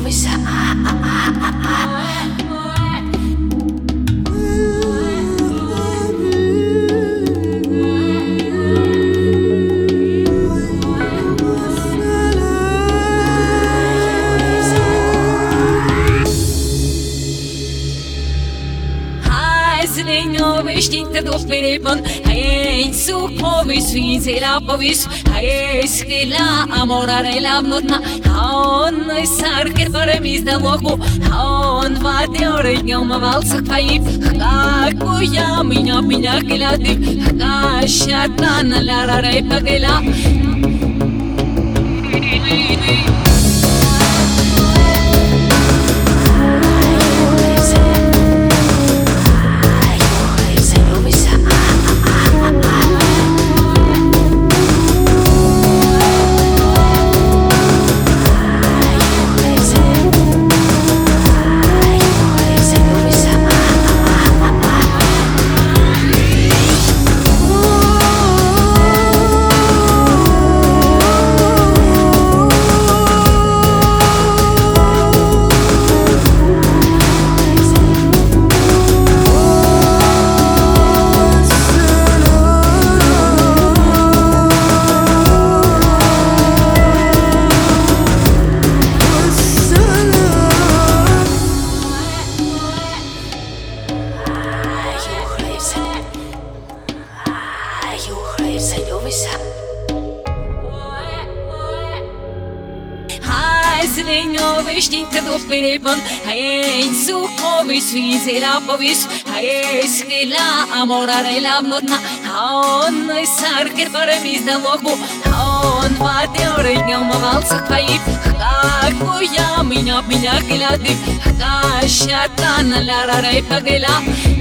Știinte dos perepon, hai su povis finse la povis, hai skila amorare la notna, haon sarker pare mis da moku, haon vate ore ma valsa kai, ku ya minya kelati, ka shatan la rare pagela. Știinte dos perepon, hai su povis finse la povis, hai skila amorare la notna, haon sarker pare mis da moku, haon vate ore ma valsa kai, ku ya minya kelati, ka shatan la rare pagela.